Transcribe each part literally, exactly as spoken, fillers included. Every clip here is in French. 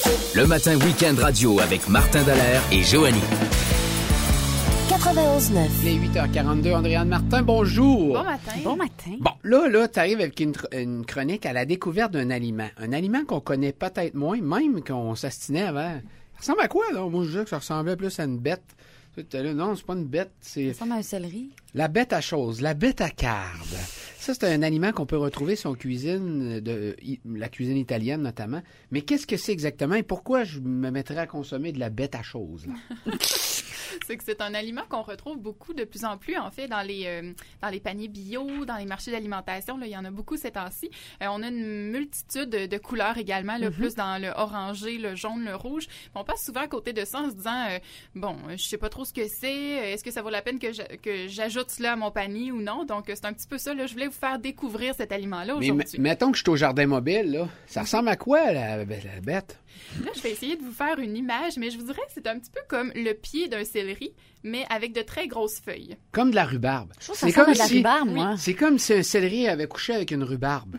Le matin Week-end Radio avec Martin Dallaire et Joanie. quatre-vingt-onze neuf. Les huit heures quarante-deux, Andréane Martin, bonjour. Bon matin. Bon matin. Bon, là, là, tu arrives avec une, une chronique à la découverte d'un aliment. Un aliment qu'on connaît peut-être moins, même qu'on s'astinait avant. Ça ressemble à quoi, là? Moi, je disais que ça ressemblait plus à une bête. Là, non, c'est pas une bête, c'est... Ça ressemble à un céleri. La bête à chose, la bête à carde. Ça, c'est un aliment qu'on peut retrouver sur cuisine, de la cuisine italienne notamment. Mais qu'est-ce que c'est exactement et pourquoi je me mettrais à consommer de la bête à chose, là? C'est que c'est un aliment qu'on retrouve beaucoup de plus en plus, en fait, dans les, euh, dans les paniers bio, dans les marchés d'alimentation. Là, il y en a beaucoup ces temps-ci. Euh, on a une multitude de, de couleurs également, là, mm-hmm. plus dans le orangé, le jaune, le rouge. On passe souvent à côté de ça en se disant, euh, bon, je sais pas trop ce que c'est. Est-ce que ça vaut la peine que, je, que j'ajoute cela à mon panier ou non? Donc, c'est un petit peu ça. Là, je voulais vous faire découvrir cet aliment-là aujourd'hui. Mais mettons que je suis au jardin mobile, là. Ça ressemble à quoi, la, la bête? Là, je vais essayer de vous faire une image, mais je vous dirais que c'est un petit peu comme le pied d'un céleri, mais avec de très grosses feuilles. Comme de la rhubarbe. Je trouve que ça ressemble à de la si, rhubarbe, moi. C'est comme si un céleri avait couché avec une rhubarbe.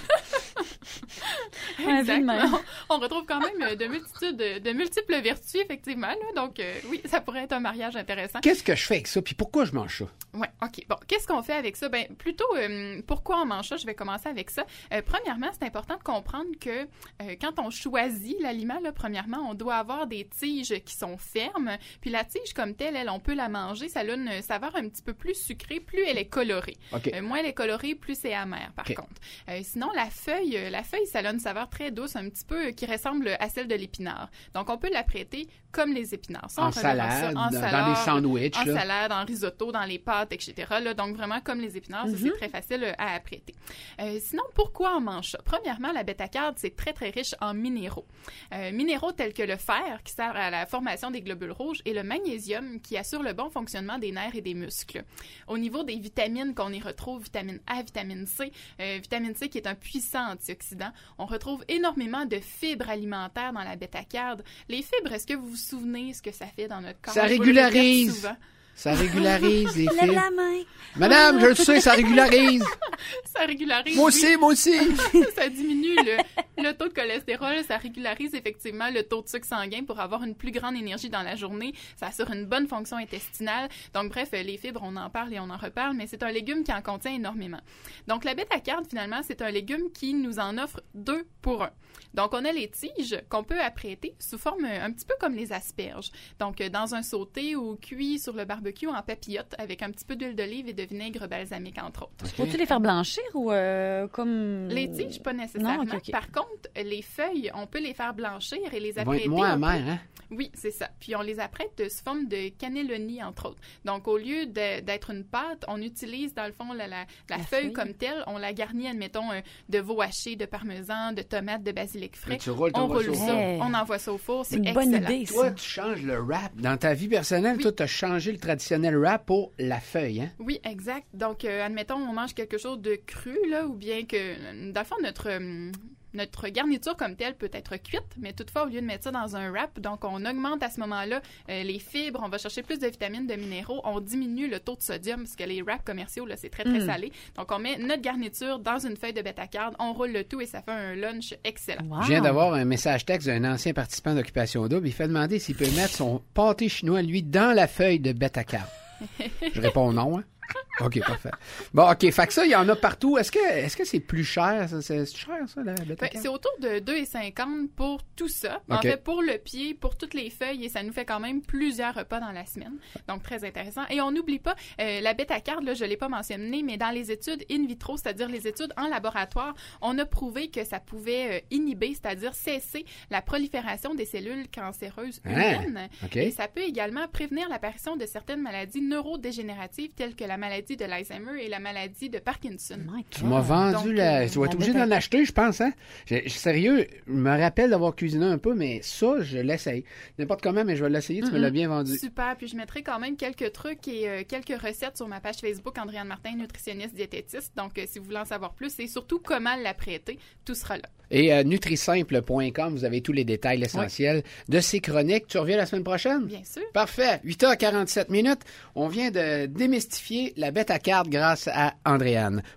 Exactement. On retrouve quand même de, multitudes, de multiples vertus, effectivement. Là. Donc, euh, oui, ça pourrait être un mariage intéressant. Qu'est-ce que je fais avec ça? Puis pourquoi je mange ça? Oui, OK. Bon, qu'est-ce qu'on fait avec ça? Bien, plutôt, euh, pourquoi on mange ça? Je vais commencer avec ça. Euh, premièrement, c'est important de comprendre que euh, quand on choisit l'aliment, là, premièrement, on doit avoir des tiges qui sont fermes. Puis la tige, comme telle, elle, on peut la manger. Ça a une saveur un petit peu plus sucrée, plus elle est colorée. Okay. Euh, moins elle est colorée, plus c'est amer, par okay. contre. Euh, sinon, la feuille, la feuille, ça a une saveur très douce, un petit peu qui ressemble à celle de l'épinard. Donc, on peut l'apprêter comme les épinards. Ça, en, salade, ça, en dans, salade, dans les sandwichs. En là. salade, en risotto, dans les pâtes, et cetera. Là, donc, vraiment comme les épinards, mm-hmm. ça, c'est très facile à apprêter. Euh, sinon, pourquoi on mange ça? Premièrement, la bêta-carde, c'est très, très riche en minéraux. Euh, minéraux tels que le fer, qui sert à la formation des globules rouges, et le magnésium, qui assure le bon fonctionnement des nerfs et des muscles. Au niveau des vitamines qu'on y retrouve, vitamine A, vitamine C, euh, vitamine C qui est un puissant antioxydant, on retrouve énormément de fibres alimentaires dans la bêta-carde. Les fibres, est-ce que vous vous souvenez ce que ça fait dans notre corps? Ça régularise. Ça régularise les fibres. Lève la main. Madame, je le sais, ça régularise. Ça régularise. Moi aussi, oui. moi aussi. Ça diminue le, le taux de cholestérol. Ça régularise effectivement le taux de sucre sanguin pour avoir une plus grande énergie dans la journée. Ça assure une bonne fonction intestinale. Donc, bref, les fibres, on en parle et on en reparle, mais c'est un légume qui en contient énormément. Donc, la bêta-carde, finalement, c'est un légume qui nous en offre deux pour un. Donc, on a les tiges qu'on peut apprêter sous forme un petit peu comme les asperges. Donc, dans un sauté ou cuit sur le barbecue en papillote avec un petit peu d'huile d'olive et de vinaigre balsamique, entre autres. Okay. Faut-tu les faire blanchir ou euh, comme... Les tiges, pas nécessairement. Non, okay, okay. Par contre, les feuilles, on peut les faire blanchir et les Ils apprêter. vont être moins amères, hein? Oui, c'est ça. Puis on les apprête sous forme de cannelloni, entre autres. Donc, au lieu de, d'être une pâte, on utilise, dans le fond, la, la, la, la feuille, feuille comme telle. On la garnit, admettons, euh, de veau haché, de parmesan, de tomates, de basilic frais. Tu roules, on roule ça, hey. on envoie ça au four. C'est, c'est une excellent. Bonne idée, ça. Toi, tu changes le wrap. Dans ta vie personnelle, oui. toi, tu as changé le traditionnel wrap pour la feuille, hein? Oui, exact. Donc, euh, admettons, on mange quelque chose de cru, là, ou bien que, dans le fond, notre... Euh, Notre garniture comme telle peut être cuite, mais toutefois, au lieu de mettre ça dans un wrap, donc on augmente à ce moment-là euh, les fibres, on va chercher plus de vitamines, de minéraux, on diminue le taux de sodium, parce que les wraps commerciaux, là, c'est très, très mm. salé. Donc, on met notre garniture dans une feuille de bêta-carde, on roule le tout et ça fait un lunch excellent. Wow. Je viens d'avoir un message texte d'un ancien participant d'Occupation Double. Il fait demander s'il peut mettre son pâté chinois, lui, dans la feuille de bêta-carde. Je réponds non, hein? OK, parfait. Bon, OK, fait que ça, il y en a partout. Est-ce que est-ce que c'est plus cher? Ça, c'est, c'est cher, ça, la bêta-carde? Ben, c'est autour de deux virgule cinquante pour tout ça. Okay. En fait, pour le pied, pour toutes les feuilles, et ça nous fait quand même plusieurs repas dans la semaine. Donc, très intéressant. Et on n'oublie pas, euh, la bêta-carde, là, je ne l'ai pas mentionné, mais dans les études in vitro, c'est-à-dire les études en laboratoire, on a prouvé que ça pouvait euh, inhiber, c'est-à-dire cesser la prolifération des cellules cancéreuses humaines. Ah, okay. Et ça peut également prévenir l'apparition de certaines maladies neurodégénératives telles que la maladie de l'Alzheimer et la maladie de Parkinson. Tu m'as vendu Donc, la... Tu vas être obligé d'en acheter, je pense, hein? Je, je, sérieux, je me rappelle d'avoir cuisiné un peu, mais ça, je l'essaye. N'importe comment, mais je vais l'essayer, tu mm-hmm. me l'as bien vendu. Super, puis je mettrai quand même quelques trucs et euh, quelques recettes sur ma page Facebook, Andréane Martin, nutritionniste diététiste. Donc, euh, si vous voulez en savoir plus, et surtout comment l'apprêter, tout sera là. Et euh, nutrisimple point com, vous avez tous les détails essentiels oui. de ces chroniques. Tu reviens la semaine prochaine? Bien sûr. Parfait. huit heures quarante-sept minutes. On vient de démystifier la bêta-carde grâce à Andréane.